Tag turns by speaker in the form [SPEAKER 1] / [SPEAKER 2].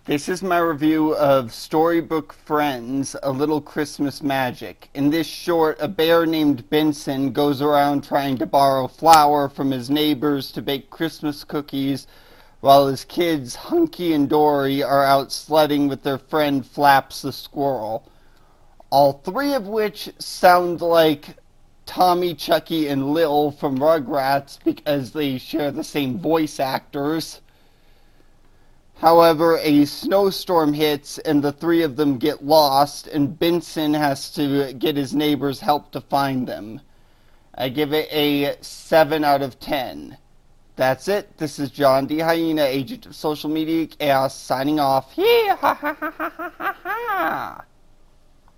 [SPEAKER 1] This is my review of Storybook Friends, A Little Christmas Magic. In this short, a bear named Benson goes around trying to borrow flour from his neighbors to bake Christmas cookies, while his kids, Hunky and Dory, are out sledding with their friend Flaps the squirrel. All three of which sound like Tommy, Chucky, and Lil from Rugrats because they share the same voice actors. However, a snowstorm hits and the three of them get lost, and Benson has to get his neighbors' help to find them. I give it a 7 out of 10. That's it. This is John D. Hyena, agent of social media chaos, signing off. Ha ha ha ha ha ha.